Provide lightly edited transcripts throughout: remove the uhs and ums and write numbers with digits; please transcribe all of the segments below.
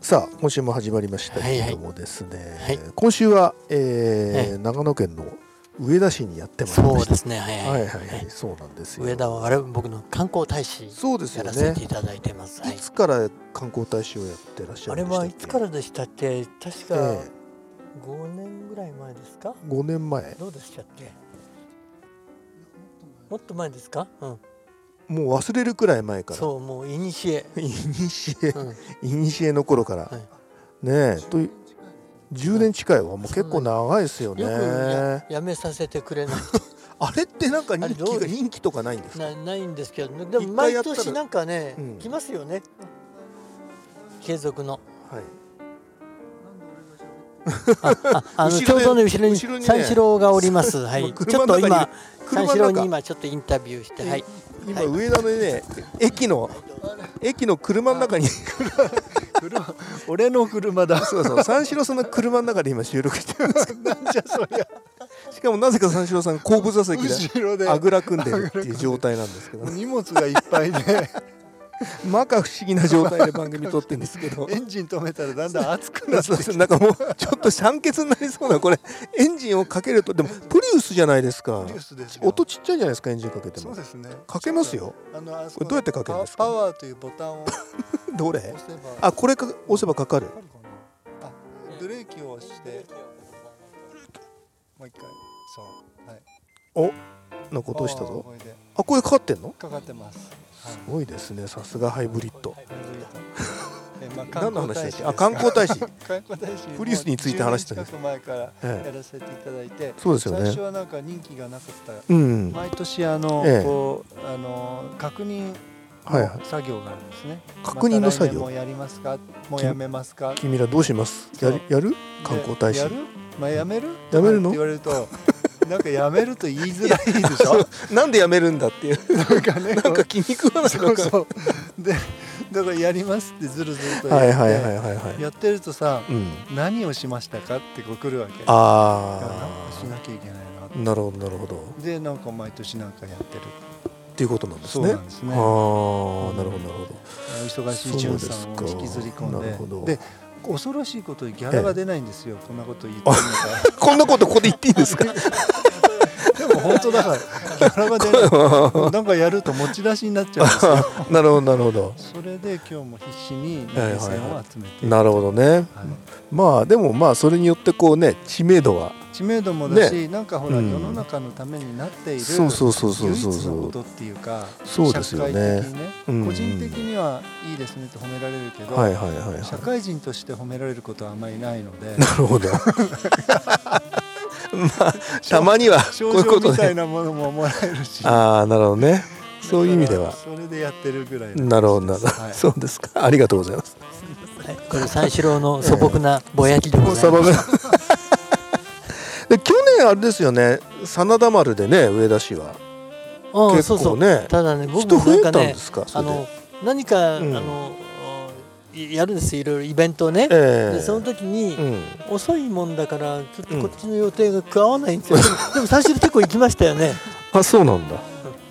さあ今週も始まりましたけれどもですね、今週は、長野県の上田市にやってまいりました。 そうですね、 そうなんですよ。 上田は僕の観光大使やらせていただいてます。 いつから観光大使をやってらっしゃるんでしたっけ？ あれはいつからでしたっけ？確か5年ぐらい前ですか ？5年前。 どうでしたっけ？もっと前ですか？もう忘れるくらい前から。 そう、もういにしえの頃から、ねえと10年近いはもう結構長いですよね。 よくやめさせてくれないあれってなんか人気とかないんですか？ ないんですけど、でも毎年なんかね、来ますよね、継続の。ちょうどね後ろに三四郎がおります。ちょっと今三四郎にちょっとインタビューして、 今上田のね駅の車の中に俺の車だ。 そう三四郎さんの車の中で今収録してます。 なんじゃそりゃ。 しかもなぜか三四郎さん後部座席であぐら組んでるっていう状態なんですけど、 荷物がいっぱいで摩訶不思議な状態で番組撮ってるんですけど、 エンジン止めたらだんだん熱くなってきて、 なんかもうちょっと酸欠になりそうな、これエンジンをかけると、でもプリウスじゃないですか。音ちっちゃいじゃないですか、エンジンかけても。 そうですね、 かけますよ。これどうやってかけるんですか？ パワーというボタンをどれ？あ、これ押せばかかる。 ブレーキを押してもう一回、 そう、おのことしたぞ。あ、これかかってんの？ かかってます。 すごいですね、さすがハイブリッド。 何の話だっけ？ 観光大使。 プリウスについて話してたんです。 10年近く前からやらせていただいて、 そうですよね。 最初はなんか人気がなかった。毎年こう確認作業があるんですね。 確認の作業。 もうやりますか？もうやめますか？ 君らどうします？やる？観光大使。 やる？やめる？ やめるの？ って言われると。なんかやめると言いづらいでしょ。 なんでやめるんだっていう。なんか気に食わないのか。 そうで、だからやりますってずるずるとやってやってるとさ、何をしましたかってこう来るわけ。なんかしなきゃいけないな。 なるほどなるほど。 でなんか毎年なんかやってるっていうことなんですね。 そうなんですね。 なるほどなるほど。 忙しいジュンさんを引きずり込んで。恐ろしいことにギャラが出ないんですよ。こんなこと言ってるのか。 こんなことここで言っていいですか？ でも本当だからギャラが出ない。なんかやると持ち出しになっちゃうんですよ。 なるほどなるほど。 それで今日も必死に目線を集めて。 なるほどね。まあでもそれによってこうね、知名度もだし、なんかほら世の中のためになっている唯一のことっていうか、社会的にね、個人的にはいいですねと褒められるけど、社会人として褒められることはあんまりないので。 なるほど。たまには賞状みたいなものももらえるし。 なるほどね。そういう意味ではそれでやってるぐらい。 なるほどそうですか。ありがとうございます。 これ三四郎の素朴なぼやきでございます。 去年あれですよね、真田丸でね、上田市は結構ね、 ただね、僕人増えもなんかね、何かやるんですよ、いろいろイベントをね。でその時に遅いもんだからちょっとこっちの予定が加わらないんですよ。でも三四郎結構行きましたよね。 あ、そうなんだ。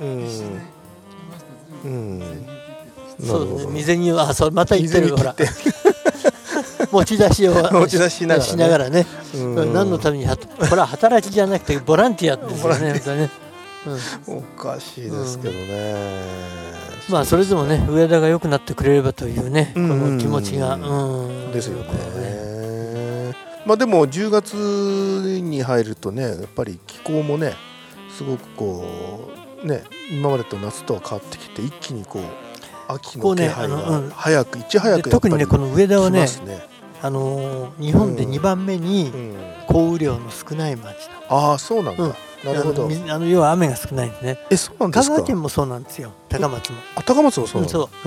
そうね、水にそうまた言ってるほら。持ち出ししながらね。何のためにこれは働きじゃなくてボランティアですよね。本当ね。 おかしいですけどね。 まあそれでもね、上田が良くなってくれればというね、この気持ちがですよね。まあでも10月に入るとね、やっぱり気候もね、すごくこうね、今までと夏とは変わってきて、一気にこう秋の気配がいち早く特にね、この上田はね、日本で2番目に降雨量の少ない町だ。そうなんだ。なるほど。 要は雨が少ないんですね。 そうなんですか。 香川県もそうなんですよ。高松も。 高松もそうなんだ。 そう。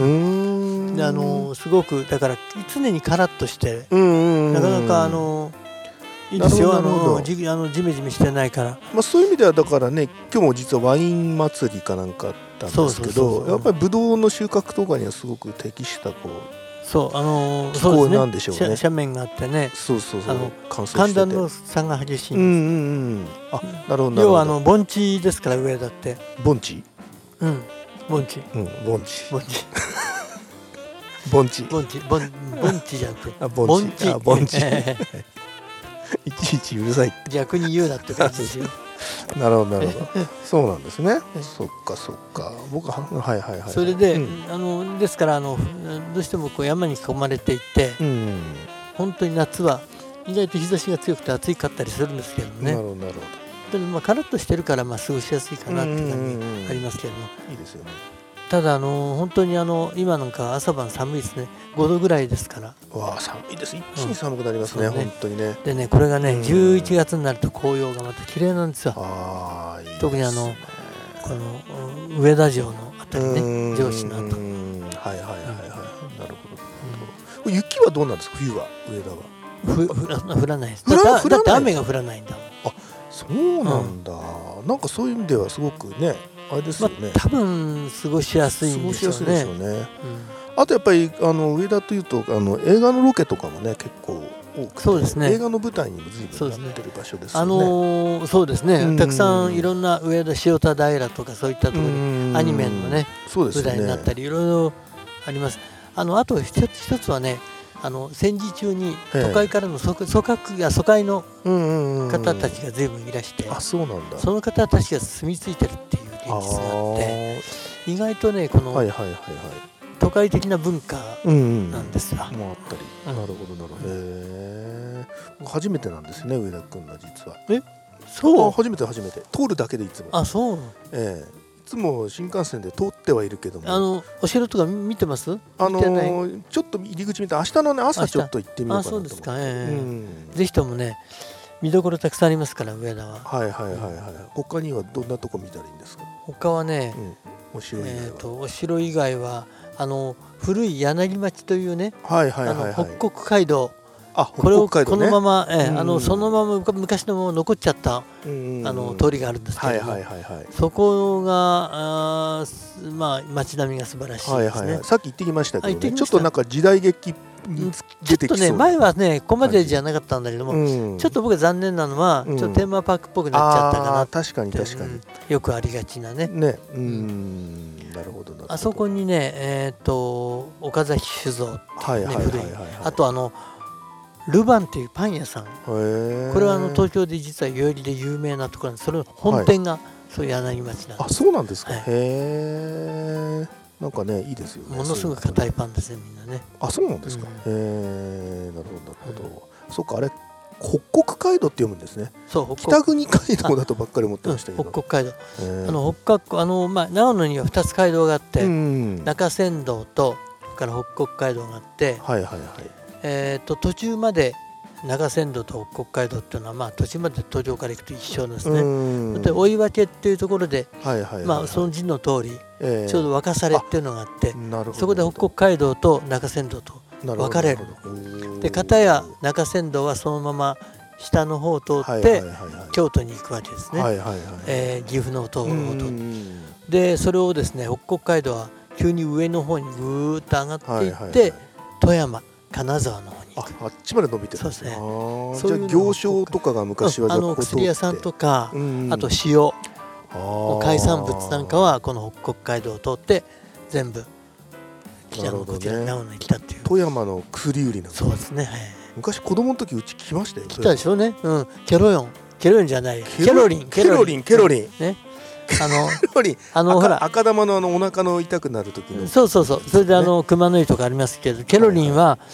すごくだから常にカラッとして、なかなかいいですよ。ジメジメしてないから。 そういう意味ではだからね、今日も実はワイン祭りかなんかあったんですけど、やっぱりブドウの収穫とかにはすごく適したこう。 そう気候なんでしょうね。 斜面があってね。寒暖の差が激しいんです。 なるほど。 要は盆地ですから、上だって。 盆地？ 盆地。 盆地。 盆地盆地じゃなくて盆地いちいちうるさいって逆に言うなって感じですよ。 なるほどそうなんですね。そっか僕はそれで、ですからどうしてもこう山に囲まれていて、本当に夏は意外と日差しが強くて暑いかったりするんですけどね。 なるほどでもカラッとしてるから過ごしやすいかなっていう感じありますけれども、 いいですよね。 ただ本当に今なんか朝晩寒いですね。5度ぐらいですから。 わあ寒いです。一気に寒くなりますね、本当にね。 でねこれがね11月になると紅葉がまた綺麗なんですよ。特にこの上田城のあたりね、上司のあたり。なるほど。 雪はどうなんですか、冬は上田は。 降らないです。だって雨が降らないんだもん。 あ、そうなんだ。なんかそういう意味ではすごくね、あれですよね。 多分過ごしやすいんでしょうね。 あとやっぱり上田というと映画のロケとかもね結構多くて、 そうですね、 映画の舞台にも随分なってる場所ですよね。 そうですね、たくさんいろんな上田塩田平とかそういったところでアニメのね舞台になったりいろいろあります。あと一つはね、戦時中に都会からの疎開の方たちが随分いらして、その方たちが住み着いてるっていう現実があって、意外とねこの都会的な文化なんですよ。 もあったり。なるほど。初めてなんですね、上田君が実は。そう。初めて通るだけでいつも。 あ、そう。 いつも新幹線で通ってはいるけども。 お城とか見てます？ ちょっと入り口見て明日のね朝ちょっと行ってみようかなと思って。 そうですか。ぜひともね見どころたくさんありますから上田は。 他にはどんなとこ見たらいいんですか？ 他はね、お城以外は古い柳町というね、北国街道、これをこのままそのまま昔のまま残っちゃった通りがあるんですけども、そこが街並みが素晴らしいですね。 さっき行ってきましたけどね、ちょっとなんか時代劇出てきそう。 ちょっとね前はねここまでじゃなかったんだけども、ちょっと僕が残念なのはちょっとテーマパークっぽくなっちゃったかな。 確かによくありがちなね。 なるほど。 あそこにね岡崎酒造っていうね古い、あとルバンっていうパン屋さん、これは東京で実は代々木で有名なところなんです。それの本店がそういう柳町なんです。 あ、そうなんですか。へえ。なんかねいいですよね。 ものすごく硬いパンですね、みんなね。 あ、そうなんですか。なるほど。そっか、あれ北国街道って読むんですね。北国街道だとばっかり思ってましたけど。 北国街道。長野には2つ街道があって、中山道とから北国街道があって、途中まで中山道と北国街道っていうのは途中まで東京から行くと一緒ですね。で追分っていうところでその字の通りちょうど若されっていうのがあって、そこで北国街道と中山道と分かれる。で片や中山道はそのまま下の方を通って京都に行くわけですね。岐阜の方を通ってでそれをですね北国街道は急に上の方にぐーっと上がっていって富山金沢の方に行く。 あっちまで伸びてるんですね。 そういう行商とかが昔は薬屋さんとかあと塩海産物なんかはこの北国街道を通って全部こちら長野に来たっていう。 富山の薬売りなんですね。 そうですね。 昔子供の時うち来ましたよ。 来たでしょうね。ケロヨンじゃないよ。ケロリンね。ほら赤玉のお腹の痛くなる時の。 そう。それで熊の湯とかありますけど、ケロリンは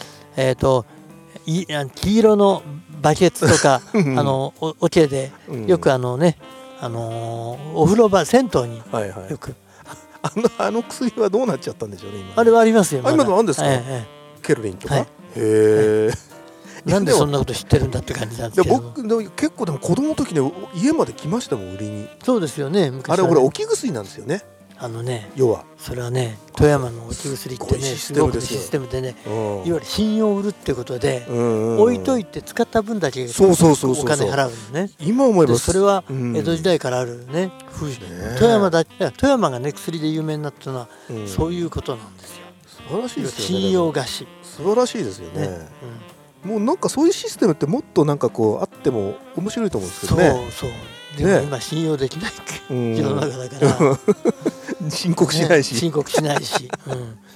黄色のバケツとかお茶でよくお風呂場銭湯によくあの薬はどうなっちゃったんでしょうね。 あれはありますよ。 今のあるんですか。ケロリンとか。へえ。 なんでそんなこと知ってるんだって感じなんですけど。 僕結構でも子供の時ね家まで来ましたもん売りに。 そうですよね。 あれほら置き薬なんですよね。要はそれはね富山の置き薬ってねすごくシステムでね、いわゆる信用を売るってことで置いといて使った分だけお金払うのね。 今思えばそれは江戸時代からあるね富山がね薬で有名になったのはそういうことなんですよ。 素晴らしいですよね。 信用貸し素晴らしいですよね。もうなんかそういうシステムってもっとなんかこうあっても面白いと思うんですけどね。 そうでも今信用できない世の中だから申告しないし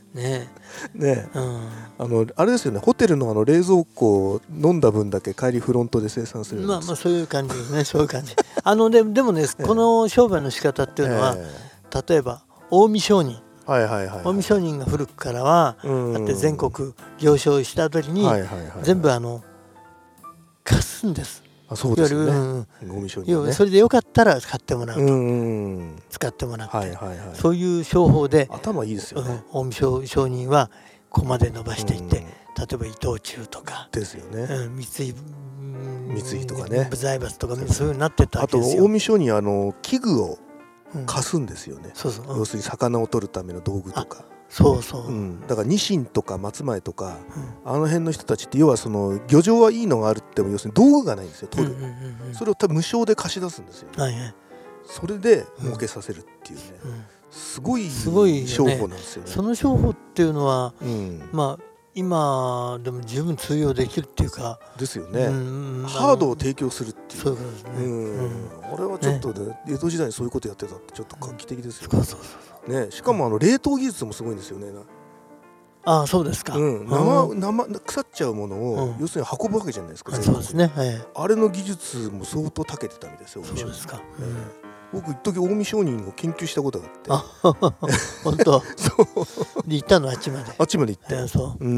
ねあれですよね、ホテルの冷蔵庫を飲んだ分だけ帰りフロントで生産する。 まあそういう感じですね。そういう感じ。でもね、この商売の仕方っていうのは、例えば近江商人、近江商人が古くからはあって全国行商した時に全部貸すんです。 そうですね。 それでよかったら買ってもらうと、使ってもらって、そういう商法で頭いいですよね。 近江商人はここまで伸ばしていって、例えば伊藤忠とかですよね。 三井とかね、 部財閥とかそういう風になってったわけですよ。 あと近江商人器具を貸すんですよね。要するに魚を取るための道具とか。だからニシンとか松前とか、あの辺の人たちって要はその漁場はいいのがあるっても要するに道具がないんですよ、取る。それを多分無償で貸し出すんですよ。それで儲けさせるっていうね、すごい商法なんですよね。 その商法っていうのはまあ今でも十分通用できるっていうかですよね。ハードを提供するっていう。 そういうことですね。 俺はちょっと江戸時代にそういうことやってたってちょっと画期的ですよね。しかも冷凍技術もすごいんですよね。 ああ、そうですか。 腐っちゃうものを要するに運ぶわけじゃないですか。 そうですね。 あれの技術も相当長けてたみたいですよ。 そうですか。 僕一時近江商人を研究したことがあって。本当。で行ったのあっちまで。 あっちまで行って。 なん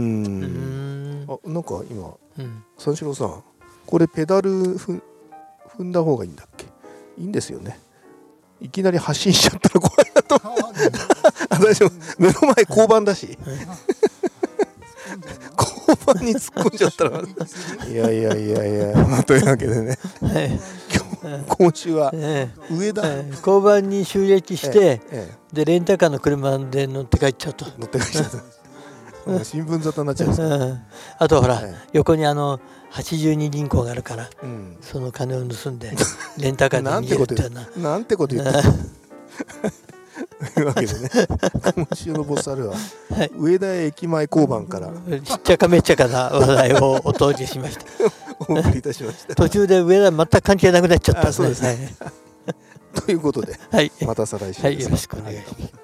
か今三四郎さん、これペダル踏んだ方がいいんだっけ？いいんですよね。いきなり発進しちゃったら怖いなと。大丈夫。目の前交番だし。交番に突っ込んじゃったら。いや。というわけでね。今週は上田交番に襲撃してでレンタカーの車で乗って帰っちゃうと。 新聞沙汰になっちゃうんですか。 あとほら横に82銀行があるからその金を盗んでレンタカーで逃げるっていうな。 なんてこと言ってる。というわけでね、今週のボスあるは上田駅前交番からしっちゃかめっちゃかな話題をお届けしました。 お送りいたしました。 途中で上田全く関係なくなっちゃったんですね。 ということで、また再来週。 よろしくお願いします。